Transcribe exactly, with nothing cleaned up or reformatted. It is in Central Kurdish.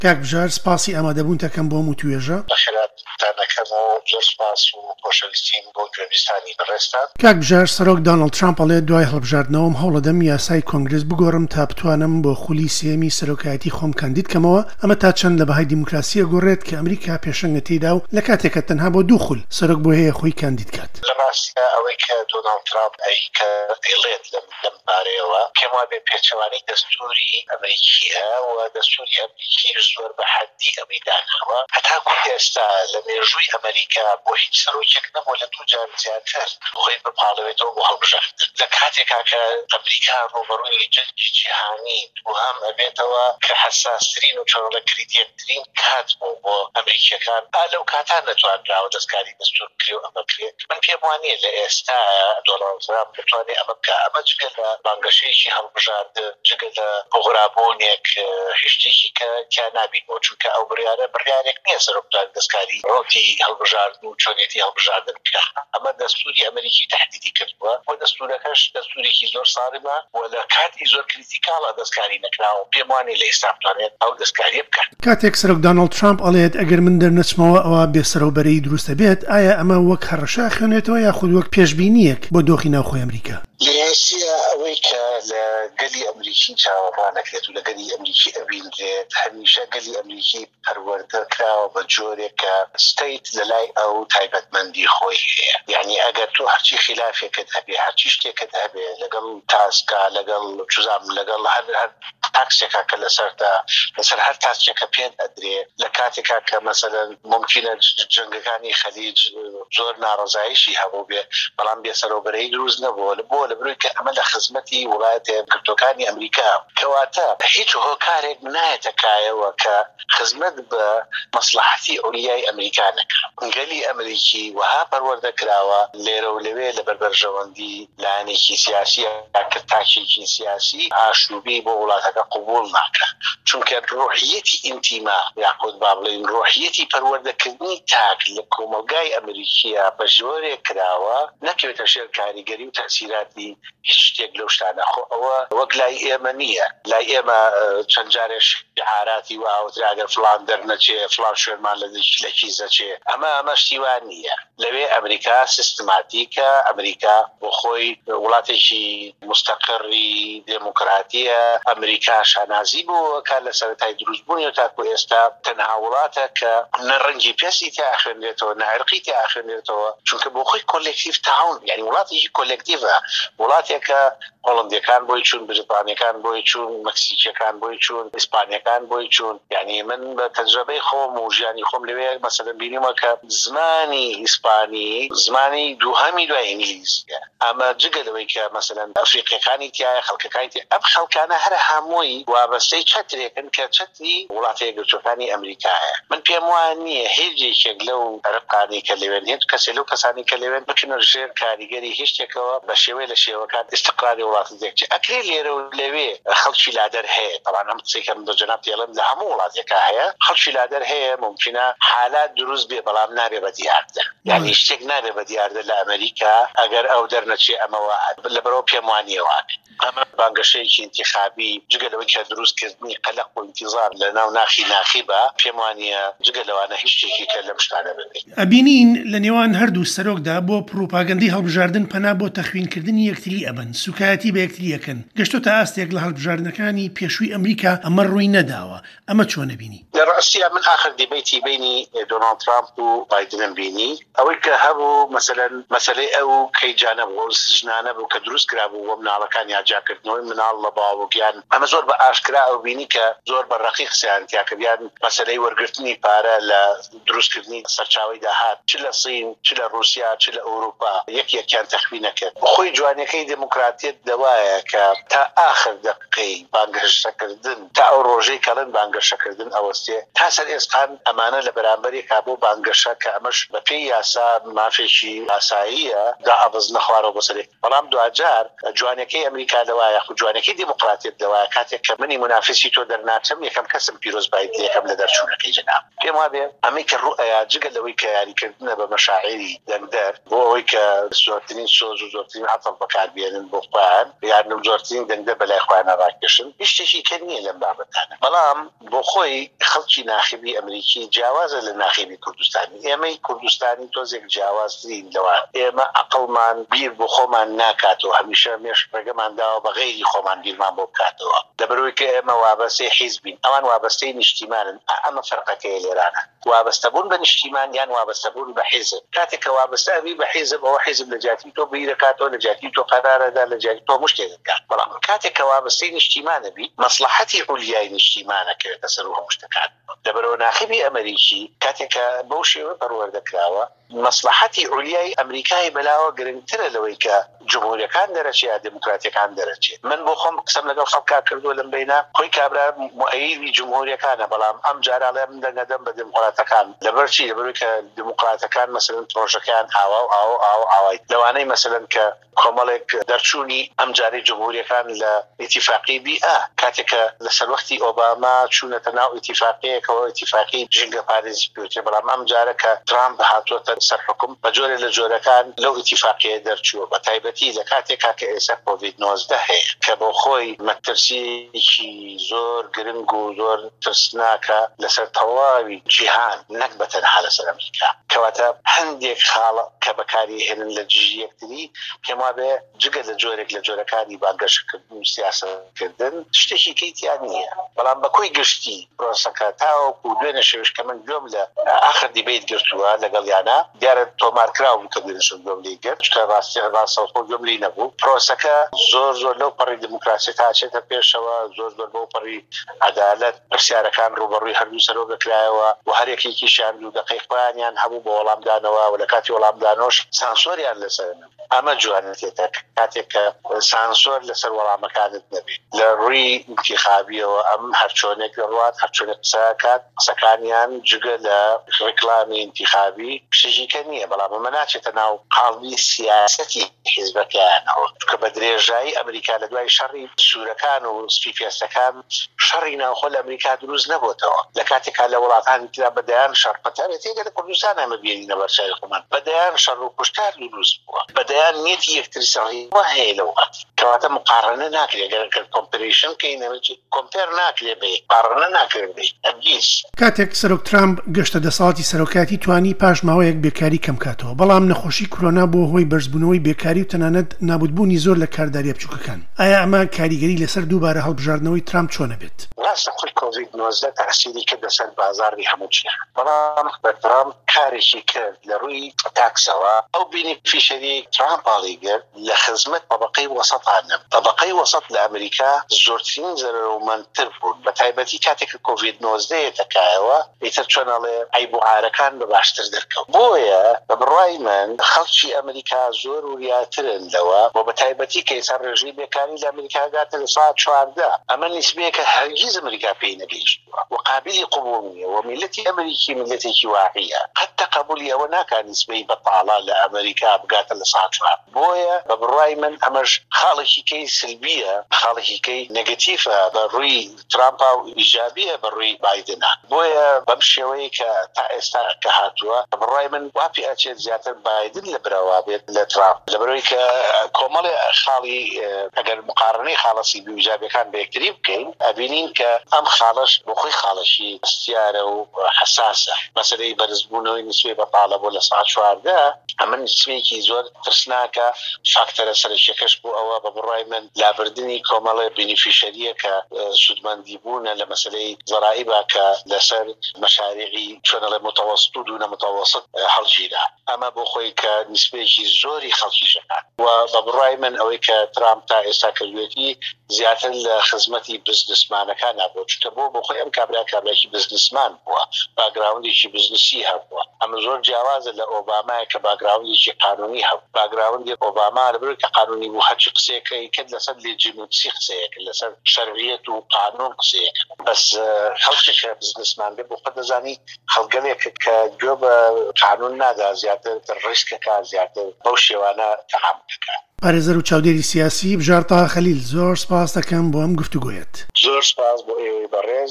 کاک بژار سپاسی ئامادەبوونتەکەم بۆ موتوێژە تانەکەم و زۆر سپاس و خۆشەویستیم بۆ گوێبیستانی بەڕێستان. کاک بژار سەرۆک دۆناڵد ترامپ ئەڵێ دوای هەڵبژاردنەوەم هەوڵەدەم یاسای کۆنگرس بگۆڕم تا بتوانم بۆ خولی سێمی سەرۆکایەتی خۆم کاندید کەمەوە، ئەمە تا چەند لە بەهای دیموکراسیە گۆڕێت کە ئەمریکا پێشەنگە تێدا و لە کاتێکە تەنها بۆ دوو خول سەرۆک بۆ هەیە خۆی کاندید کات. لە ڕاستە ئەوەی کە دۆناڵد ترامپ ئەیکە ئەیڵێت لەم بارەیەوە پێم وایە پێچەوانەی دەستوری ئەمریکی هەیە و دەستوری ئەمریکی زۆر بە حەدی ئەوەی داناوە هەتاکو ئێستا لە مێژووی ئەمریکا بۆ هیچ سەرۆکێک نەبوو لە دوو جار زیاتر خۆی بپاڵەوێتەوە بۆ هەڵبژاردن لە کاتێکا کە ئەمریکا ڕوبەڕووی جەنگی جیهانی وهام ئەبێتەوە کە حساسترین و چۆڵەکریتیەکترین کات بوو بۆ ئەمریکیەکان لەو کاتان نەتوانراوە دەستکاری دەستور بکرێ و ئەمە بکرێت. من پێم وانیە لە ئێستا دۆناڵد ترامپ بتوانێت ئەمە بکە. ئەمە جگە لە بانگەشەیەکی هەڵبژاردن جگە لە بۆغرابوونێک هیچ شتێکی کە تیا نابینەوە، چونکە ئەو بڕیارە بڕیارێک نییە سەرۆکدار دەستکاری ڕۆکی هەڵبژاردن و چۆنێتی هەڵبژاردن بکە. ئەمە دەستوری ئەمریکی تهدیدی کردووە و دەستورەکەش دەستورێکی زۆر ساڕمە و لە کاتی زۆر کریتیکاڵە دەستکاری نەکراوە. پێم وانێ لە ئێستا بتوانێت ئەو دەستکاریە بکات. کاتێک سەرۆک دۆناڵد ترامپ ئەڵێت ئەگەر من دەرنەچمەوە ئەوە بێسەرۆبەرەی دروستە بێت، ئایا ئەمە وەک هەڕەشە خوێنێتەوە یاخود وەک پێشبینیەک بۆ دۆخی ناوخۆی ئەمریکا؟ لێسیە ئەوەی کە لە گەلی ئەمریکی چاوەڕوانەکرێت و لە گەلی ئەمریکی ئەبینرێت هەمیشە گەلی ئەمریکی پەروەردە کراوە بە جۆرێک کە ستەیت لەلای ئەو تایبەتمەندی خۆی هەیە. یعنی ئەگەر تۆ هەرچی خلافێکت هەبێ هەرچی شتێکت هەبێ لەگەڵ تاسکا لەگەڵ چوزام لەگەڵ هەر هەر تاکسێکا کە لەسەردا لەسەر هەر تاسکێکە پێت ئەدرێ لە کاتێکا کە مەسەلەن ممکنە جەنگەکانی خەلیج زۆر ناڕەزاییشی هەبوو بێ بەڵام بێسەرۆبەرەی دروست نەبووە لە بۆ لە بروی کە ئەمە لە خزمەتی وڵاتە یەکگرتوەکانی ئەمریکا کەواتە هیچ هۆکارێک نایەتە کایەوە کە خزمەت بە مەسلحەتی ئەولیای ئەمریکا نەکات. گەلی ئەمریکی وها پەروەردە کراوە لێرە و لەوێ لە بەربەرژەوەندی لایەنێکی سیاسی کە تاکێکی سیاسی ئاشوبی بۆ وڵاتەکە قبول ناکات، چونکە ڕۆحیەتی ئینتیما یاخود با بڵێن ڕۆحیەتی پەروەردەکردنی تاک لە کۆمەلگای ئەمریکیە بە ژۆرێک کراوە نەکەوێتە ژێر کاریگەری و تەسیراتی هیچ شتێک لەو شتانە. خۆ ئەوە وەک لای ئێمە نییە. لای ئێمە چەند جارێک شعاراتی واوترا ئەگەر فڵان دەرنەچێ فڵان شوێنمان لە کیزەچێ، ئەمە ئەمە شتیوان نییە. لەوێ ئەمریکا سیستماتیکە، ئەمریکا بۆ خۆی وڵاتێکی مستەقڕی دموکراتیە، ئەمریکا شانازی بووە کە لە سەرەتای دروستبوونی و تاکو ئێستا تەنها وڵاتە کە نە ڕەنگی پێسی تا ئاخوێنرێتەوە نە عێرقی تا ئاخوێنرێتەوە، چونکە بۆ خۆی کۆلێکتیڤ تاون، یعنی وڵاتێکی کۆلێکتیڤە، وڵاتێکە هۆڵندیەکان بۆی چوون، بریتانیەکان بۆی چوون، مەکسیکیەکان بۆی چوون، ئیسپانیەکان بۆی چوون. یعنی من بە تەجربەی خۆم و ژیانی خۆم لەوێ مەسەلەن بینیمە کە زمانی ئیسپانی زمانی دووهەمی دوای ئینگلیزیە. ئەمە جگە لەوەی کە مەسەلەن ئەفریقیەکانی تایە خەڵکەکانی تایە ئەم خەڵکانە هەر هەمووی وابەستەی چەترێکن کە چەتری وڵاتە یەکگرتوەکانی ئەمریکایە. من پێم وان نییە هێزێکێک لەو عەرقانی کە لەوێن هێز کەسێک لەو کەسانی کە لەوێن بکەنە ژێر کاریگەری هیچ شتێکەوە بە شێوەیە لە شێوەکان استقراری وڵاتی دێکچێ. ئەکرێ لێرە و لەوێ خەڵکی لادەر هەیە، طبعا ئەم قسەیکەم بە جەناب تێڵم لە هەموو وڵاتێکە هەیە، خەڵکی لادەر هەیە، ممکنە حالات دروست بێ بەڵام نابێ بە دیاردە. یعنی شتێک نابێ بە دیاردە لە ئەمریکا ئەگەر ئەو دەرنەچێ ئەمەوە لەبەرەوە پێم وانیەوە. ئەمە بانگەشەیەکی انتخابی جگە لەوەی کە دروستکردنی قەلق و انتظار لە ناو ناخی ناخیبە پێم وانیە جگە لەوانە هیچ شتێکی کە لەم شتانە ببێت. ئەبینین لە نێوان هەردوو سەرۆکدا بۆ پروپاگەندەی هەڵبژاردن پەنا بۆ تەخوینکردنی یەکتری ئەبن، سوکایەتی بە یەکتری یەکەن، گەشتۆتە ئاستێک لە هەڵبژاردنەکانی پێشووی ئەمریکا ئەمە ڕووی نەداوە. ئەمە چۆنە بینی؟ لە ڕاستیە من آخر دیبەیتی بینی دۆناڵد ترامپ و بایدنم بینی ئەوەی کە هەبوو مەسەلەن مەسەلەی ئەو کەیجانە بوو سژنانە بوو کە دروست کرابوو وە مناڵەکانی ئاجاکردنەوەی مناڵ لە باوەگیان، ئەمە زۆر بە ئاشکرا ئەو بینی کە زۆر بە ڕەقیق سیانتیاکردیان مەسەلەی وەرگرتنی پارە لە دروستکردنی سەرچاوی داهات چ لە سین چ لە رووسیا چ لە ئەوروپا یەک یەکیان تەخوینەکرد. خۆی جوانەکەی دموکراتیت دەوایە کە تا آخر دقەی بانگەشەکردن تا ئەو ڕۆژەی کەڵن بانگەشەکردن ئەوەستێ تا سەر ئێسقان ئەمانە لە بەرامبەرێکا بۆ بانگەشە کە ئەمەش بە پێی یاسا مافێکی ئاساییە دا ئەبز نەخوارەوە بەسەرێک. بەڵام دوجار جوانەکەی ئەمریکا دەوایە یاخود جوانەکەی دیموکراتیت دەوایە کاتێک کە منی منافسی تۆ دەرناچەم یەکەم کەسم پیرۆز باید یەکەم لە دەرچوونەکەی جەناب پێم وابێ ئەمەی کە ڕوئەیە جگە لەوەی کە یاریکردنە بە مەشاعری دەنگدەر بۆ ئەوەی کە زۆرترین سۆز و زۆرترین عەتڵ بەکاربێنن بۆ خۆیان یان زۆرترین دەنگدەر بەلای خۆیانە ڕاکێشن هیچ شتێکی کە نییە لەم بابەتانە بەڵام بۆ خۆی خەڵکی ناخبی ئەمریکی جیاوازە لە ناخبی کوردستانی ئێمەی کوردستانی تۆزێک جیاوازترین لەوە ئێمە عەقڵمان بیر بۆ خۆمان ناکاتەوە هەمیشە مێش ڕێگەمان داوە بە غەیری خۆمان بیرمان بۆ بکاتەوە لەبەرەوەی کە ئێمە وابەستەی حیزبین ئەوان وابەستەی نیشتیمانن ئەمە فەرقەکەیە لێرانە وابەستەبوون بە نیشتیمان یان وابەستەبوون بە حیزب کاتێک کە وابەستەبی بە حیزب ئەوە حیزب لە جیاتی تۆ بیر دەکاتەوە لە جیاتی تۆ قەرارەدا لە جیاتی تۆ مشتێک دەکات بەڵام کاتێک کە وابەستەی نیشتیمانە بی مەسلحەتی عولیای نیشتیمانەکەوێتە سەر هەموو شتەکان لەبەرەوە ناخبی ئەمریکی کاتێک کە بەو شێوە پەروەردەکراوە مەسلحەتی عولیای ئەمریکای بەلاوە گرنگترە لەوەی کە جمهوریەکان دەرەچێت یا دموکراتیەکان دەرەچێت من بۆ خۆم قسەم لەگەڵ خەڵکا کردووە لەم بینە خۆی کابرا مؤەیدی جمهوریەکانە بەڵام ئەم جارە لێ من دەنگەدەم بە دموکراتەکان لەبەرچی لەبەرەوەی کە دموکراتەکان مەسەلەن پرۆژەکان ئاوا و ئاوا ئاوا ئاوای لەوانەی مەسەلەن کە کۆمەڵێک دەرچوونی ئەم جارەی جمهوریەکان لە ئیتیفاقی بیئە کاتێک کە لەسەر وەختی ئۆباما چوونەتە ناو ئیتیفاقیەکەوە ئیتیفاقی ژینگە پارێزی پێوتێ بەڵام ئەم جارە کە ترامپ هاتووەتە سەر حکم بە جۆرێ لە جۆرەکان لەو ئیتیفاقیە دەرچووە بە تایبەتی لە کاتێکا کە ئێستا کۆڤید نۆزدە هەیە کە بۆ خۆی مەترسیی زۆر گرنگ و زۆر ترسناکە لەسەر تەواوی جیهان نەک بە تەنها لەسەر ئەمریکا کەواتە هەندێک خاڵە کە بەکاری هێنن لە جژی یەکتری پێم وابێ جگە لە جۆرێک لە جۆرەکانی بانگەشکردن و سیاسەتکردن شتێکی کەیتیان نییە بەڵام بەکۆی گشتی پرۆسەکە تاوەکو دوێنە شێوش کە من گوێم لە ئاخر دیبێت گرتووە لەگەڵیانە دیارە تۆمارکراون کە دوێنەشم گوێم لێ گرت شتە ڕاستی ڕاستەوخۆ گوێم لێ نەبوو پرۆسەکە زۆر زۆر لەو پەڕی دموکراسی تاچێتە پێشەوە زۆر زۆر بۆ پەڕی عەدالەت پرسیارەکان ڕوبەڕووی هەردوو سەرۆ دەکرایەوە و هەر یەکێکیشیان دوو دقیقیان هەبوو بە وەڵامدانەوە و لە کاتی وەڵامدانۆش سانسۆریان لەسەر ئەمە جوانێتێتە کاتێک کە سانسۆر لەسەر وەڵامەکانت نەبێت لە ڕووی انتخابیەوە ئەم هەرچۆنێک دەڕوات هەرچۆنێک قسەکات قسەکانیان جگە لە ڕێکلامی انتخابی شتێکیکە نییە بەڵام ئەمە ناچێتە ناو قاڵبی سیاسەتی حیزبەکانەوە کە بە درێژایی ئەمریکا لە دوای شەڕی سوورەکان و سپی پێستەکان شەڕی ناوخۆ لە ئەمریکا دروست نەبووتەوە لە کاتێکا لە وڵاتانی ترا بەدەیان شەڕ پەتابێت تێگە لە کوردستان ئەمە بینینە بەرچاوی خۆمان بەدەیان شەڕ و کوشتار دروست بووە بەدەیان نیەتی یەکتری سەڕی وهەیە لە وڵات کەواتە مقارنە ناکرێت گەر کرد کۆمپەریشن کەینەوەی کۆمپێر ناکرێت بێ مقارنە ناکرێت بێ ئەبلیس کاتێک سەرۆک ترامپ گەشتە دەسەڵاتی سەرۆکاتی توانی پاش ماوەیەک بێکاری کەم کاتەوە بەڵام نەخۆشی کۆرۆنا بۆ هۆی بەرزبوونەوەی بێکاری و تەنانەت نابودبوونی زۆر لە کارداریە بچووکەکان ئایا ئەمە کاریگەری لەسەر دووبارە هەڵبژاردنەوەی ترامپ چۆنە بێت ڕاستە خۆی کۆڤید نۆزدە تەئسیری کرد لەسەر بازاڕی هەموو جیهان بەڵام بە ترامپ کارێکی کرد لە ڕووی تاکسەوە ئەو بینیفیشەری ترامپاڵی گرت لە خزمەت طبقەی وەسەطانە طبقەی وەسەط لە ئەمریکا زۆرترین زەرەرمەندتر بوون بە تایبەتی کاتێک کە کۆڤید نۆزدە تەکایەوە ئیتر چۆنەڵێ ئایبوعارەکان بە باشتر دەرکەوت بۆیە بە بڕوای من خەڵکی ئەمریکا زۆر وریاترن لەوە بۆ بە تایبەتی کە ئێستا ڕێژەی بێکاری لە ئەمریکا گاتە لە ساعت چواردە ئەمە نیسبەیەکە هەرگیز ئەمریکا پێی نەگەیشتووە و قابلی قبوڵ نییە و میلەتی ئەمریکی میلەتێکی واقعیە حتى قبولی ئەوە ناکات نیسبەی بەتاڵە لە ئەمریکا بگاتە لە ساعت چوار بۆیە بە بڕوای من ئەمەش خاڵێکی کەی سلبیە خاڵێکی کەی نەگەتیڤە بە ڕووی ترامپا و ئیجابیە بە ڕووی بایدنە بۆیە بەم شێوەیە کە تا ئێستا کە هاتووە بە بڕوای من واپی ئەچێت زیاتر بایدن لە برەوە بێت لە ترامپ لەبەرەوەی کە کۆمەڵی خاڵی ئەگەر مقارنەی خاڵە سلبی و ئیجابیەکان بە یەکتری بکەین ئەبینین کە ئەم خاڵەش بۆ خۆی خاڵەشی بەستیارە و حساسە مەسەلەی بەرزبوونەوەی نسبەی بەتاڵە بۆ لە ساعت چواردە ئەمە نسبەیەکی زۆر ترسناکە فاکتەرە سەرچێکەش بوو ئەوە بە بڕوای من لابردنی کۆمەڵی بینیفیشەریە کە سودمەندی بوونە لە مەسەلەی زەرائیبا کە لەسەر مەشاریعی چۆنەڵێ متەوەسط و دوونە متەوەسط هەڵگیرا ئەمە بۆ خۆی کە نسبەیەکی زۆری خەڵکی ژەکات و بە بڕوای من ئەوەی کە ترامپ تا ئێستا کردوێتی زیاتر لە خزمەتی بزنسمانەکان نبوو چکە بۆ بۆ خۆی ئەم کابرا کابراکی بزنسمان بووە باگراوندێکی بزنسی هەبووە ئەمە زۆر جیاوازە لە ئۆبامای کە باگراوندێکی قانونی هەبوو باگراوندی ئۆباما لەبەرەوەی کە قانونی بوو هەرچی قسەیەکەی کرد لەسەر لێجیتیمسی قسەیەک لەسەر شەرعیەت و قانون قسەیەک بەس خەڵکێک بزنسمان بێ بۆ خۆت دەزانی خەڵگەلێک کە گوێ بە قانون نادا زیاتر ڕیسکەکە زیاتر بەو شێوانە تەعامل دەکات پارێزەر و چاودێری سیاسی بژار تاها خەلیل، زۆر سپاس دەکەم بۆ ئەم گفتوگۆیەت. زۆر سپاس بۆ ئێوەی بەڕێز.